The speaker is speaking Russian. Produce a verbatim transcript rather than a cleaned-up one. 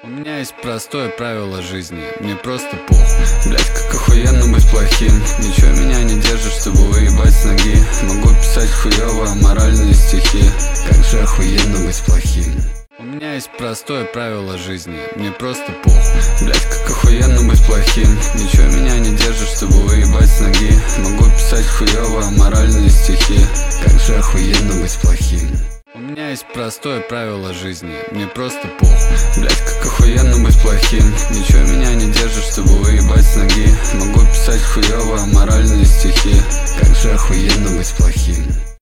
У меня есть простое правило жизни, мне просто похуй. Блять, как охуенно быть плохим. Ничего меня не держит, чтобы выебать с ноги. Могу писать хуёво аморальные стихи. Как же охуенно быть плохим. У меня есть простое правило жизни, мне просто похуй. Блять, как охуенно быть плохим. Ничего меня не держит, чтобы выебать с ноги. Могу писать хуёво аморальные стихи. Как же охуенно быть плохим. У меня есть простое правило жизни, мне просто похуй. Блять, как охуенно быть плохим. Ничего меня не держит, чтобы выебать с ноги. Могу писать хуёво аморальные стихи. Как же охуенно быть плохим.